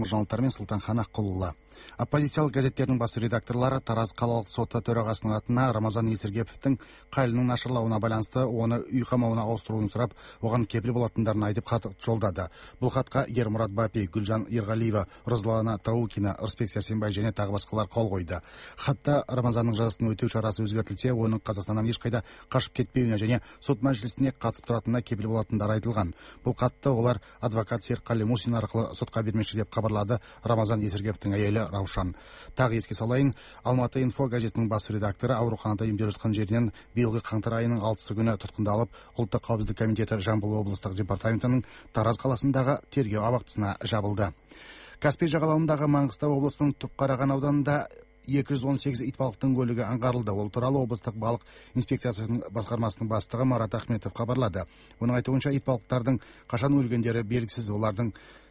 соңғы жаңалықтармен Сұлтанхан Аққұлұлы. Оппозициялық газеттердің бас редакторлары Тараз қалалық соты төрағасының атына Рамазан Есіргеповтің қайылының нашарлауына байланысты оны үй қамауына ауыстыруын сұрап, оған кепіл болатындарын айтып хат жолдады. Бұл хатқа Ермұрат Бапи, Гүлжан Ерғалиева, Розлана Таукина, Ырысбек Сәрсенбай және тағы басқалар қол қойды. Хатта Рамазанның жазасын өтеу шарасы өзгертілсе, оның Қазақстаннан ешқайда қашып кетпеуіне және сот мәжілісіне қатысып тұратынына кепіл болатындары айтылған. Бұл хатты олар адвокат Серікқали Мусин арқылы сотқа бермекші деп хабарлады Рамазан Есіргеповтің әйелі Раушан. Тағы еске салайын, Алматы инфо газетінің бас редакторы ауруханада емделіп жатқан жерінен биылғы қаңтар айының 6 күні тұтқындалып, Ұлттық қауіпсіздік комитеті Жамбыл облыстық департаментінің Тараз қаласындағы тергеу абақтысына жабылды. Каспий жағалауындағы Маңғыстау облысының Түпқараған ауданында 218 итбалықтың өлігі аңғарылды. Ол туралы облыстық балық инспекциясының басқармасының бастығы Марат Ахметов хабарлады. Оның айтуынша итбалықтардың қашан өлгендері белгісіз, олардың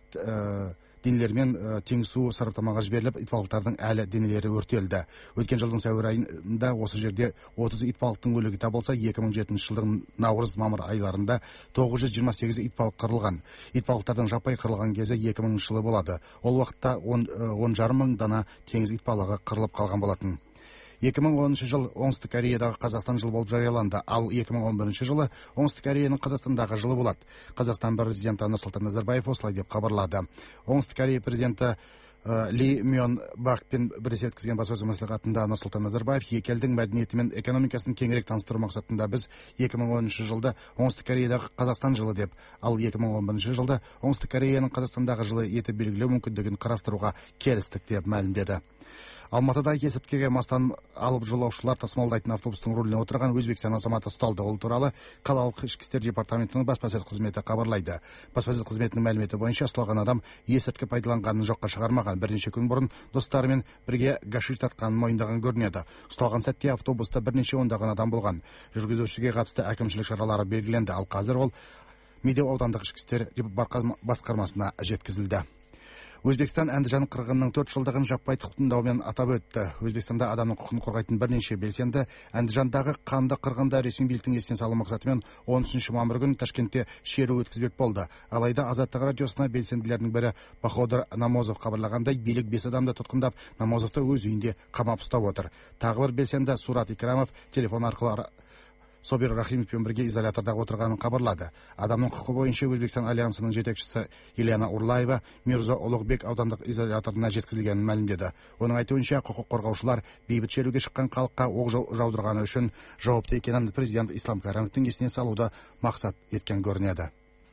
денелермен теңсу сараптамаға жіберіліп, итбалықтардың әлі денелері өртелді. Өткен жылдың сәуір айында осы жерде 30 итбалықтың өлігі табылса, 2007 жылдың наурыз-мамыр айларында 928 итбалық қырылған. Итбалықтардың жаппай қырылған кезі 2000 жылы болады. Ол уақытта 10,5 мың дана теңіз итбалығы қырылып қалған болатын. 2010 жыл Оңтүстік Кореядағы Қазақстан жылы болып жарияланды, ал 2011 жылы Оңтүстік Кореяның Қазақстандағы жылы болады. Қазақстан президенті Нұрсұлтан Назарбаев осылай деп хабарлады. Оңтүстік Корея президенті Ли Мён Бакпен бірлесе өткізген баспасөз мәслихатында Нұрсұлтан Назарбаев екі елдің мәдениеті мен экономикасын кеңірек таныстыру мақсатында біз 2010 жылды Оңтүстік Кореядағы Қазақстан жылы деп, ал 2011 жылды Оңтүстік Кореяның Қазақстандағы жылы етіп белгілеу мүмкіндігін қарастыруға келістік деп мәлімдеді. Алматыда есірткіге мастан алып жолаушылар тасымалдайтын автобустың руліне отырған Өзбекстан азаматы ұсталды. Ол туралы қалалық ішкі істер департаментінің баспасөз қызметі хабарлайды. Баспасөз қызметінің мәліметі бойынша ұсталған адам есірткі пайдаланғанын жоққа шығармаған. Бірнеше күн бұрын достарымен бірге гашиш тартқанын мойындаған көрінеді. Ұсталған сәтте автобуста бірнеше ондаған адам болған. Жүргізушіге қатысты әкімшілік шаралары белгіленді, ал қазір ол Медеу аудандық ішкі істер басқармасына жеткізілді. Өзбекстан Әндіжан қырғынының 4 жылдығын жаппай тұтқындаумен атап өтті. Өзбекстанда адамның құқығын қорғайтын бірнеше белсенді Әндіжандағы қанды қырғында ресми биліктің есіне салу мақсатымен 13 мамыр күні Ташкентте шеру өткізбек болды. Алайда Азаттық радиосына белсенділердің бірі Баходыр Намозов хабарлағандай, билік 5 адамды тұтқындап, Намозовты өз үйінде қамап ұстап отыр. Тағы бір белсенді Сурат Икрамов телефон арқылы Собир Рахимовпен бірге изоляторда отырғанын хабарлады. Адамның құқы бойынша Өзбекстан альянсының жетекшісі Елена Урлаева Мирза Ұлықбек аудандық изоляторына жеткізілгенін мәлімдеді. Оның айтуынша, құқық қорғаушылар бейбіт шеруге шыққан халыққа оқ жаудырғаны үшін жауапты екенін президент Ислам Каримовтің есіне салуды мақсат еткен көрінеді.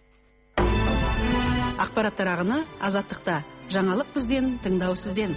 Ақпараттар ағыны Азаттықта. Жаңалық бізден, тыңдау сізден.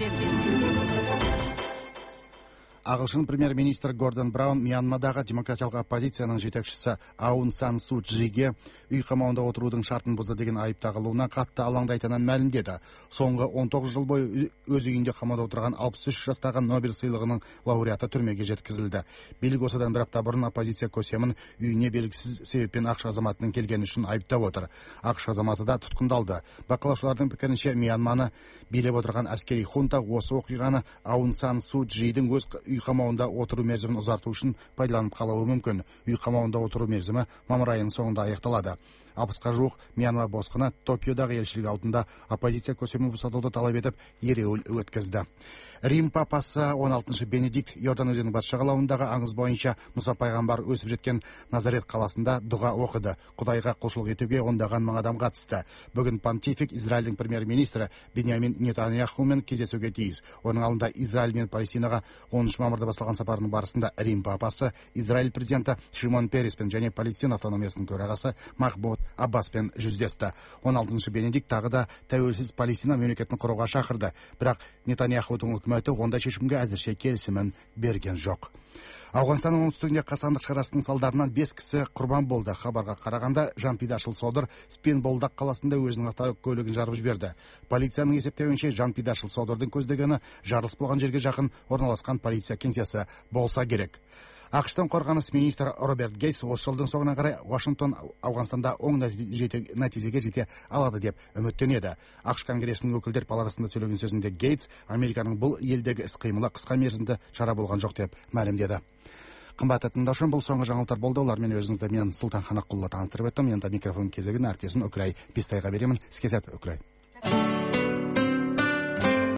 Ағылшын премьер-министр Гордон Браун Мьянмадағы демократиялық оппозицияның жетекшісі Аун Сан Су Чжиге үй қамауында отырудың шартын бұзды деген айып тағылуына қатты алаңдайтынын мәлімдеді. Соңғы 19 жыл бойы өз үйінде қамауда отырған 63 жастағы Нобель сыйлығының лауреаты түрмеге жеткізілді. Билік осыдан бір апта бұрын оппозиция көсемін үйіне белгісіз себеппен ақш азаматының келгені үшін айыптап отыр. Ақш азаматы да тұтқындалды. Бақылаушылардың пікірінше, Мьянманы билеп отырған әскери хунта осы оқиғаны Аун Сан Су Чжидің өз үй қамауында отыру мерзімін ұзарту үшін пайдаланып қалуы мүмкін. Үй қамауында отыру мерзімі мамыр айының соңында аяқталады. 60-қа жуық Мьянма босқыны Токиодағы елшілік алдында оппозиция көсемін босатуды талап етіп ереуіл өткізді. Рим папасы 16 Бенедикт Иордан өзенінің батыс жағалауындағы аңыз бойынша Мұса пайғамбар өсіп жеткен Назарет қаласында дұға оқыды. Құдайға құлшылық етуге ондаған мың адам қатысты. Бүгін понтифик Израильдің премьер-министрі Биньямин Нетаньяхумен кездесуге тиіс. Оның алдында Израиль мен Палестинаға 13 мамырда басталған сапарының барысында Рим папасы Израиль президенті Шимон Переспен және Палестина автономиясының төрағасы Махмуд Аббаспен жүздесті. 16 Бенедикт тағы да тәуелсіз Палестина мемлекетін құруға шақырды. Бірақ Нетаньяхудың үкіметі ондай шешімге әзірше келісімін берген жоқ. Ауғанстанның оңтүстігінде қасандық шарасының салдарынан 5 кісі құрбан болды. Хабарға қарағанда Жанпидашыл Содыр Спенболдақ қаласында өзінің автокөлігін жарып жіберді. Полицияның есептеуінше Жанпидашыл Содырдың көздегені жарылыс болған жерге жақын орналасқан полиция кеңсесі болса керек. Ақштың қорғаныс министрі Роберт Гейтс осы жылдың соңына қарай Вашингтон Ауғанстанда оң нәтижеге жете алады деп үміттенеді. Ақш конгресінің өкілдер палатасында сөйлеген сөзінде Гейтс Американың бұл елдегі іс-қимылы қысқа мерзімді шара болған жоқ деп мәлімдеді. Қымбатты тыңдаушым, бұл соңғы жаңалықтар болды. Олармен өзіңізді мен Сұлтанхан Аққұлұлы таныстырып өттім. Енді микрофон кезегін әріптесім Үкірай Бестайға беремін. Іске сәт, Үкірай.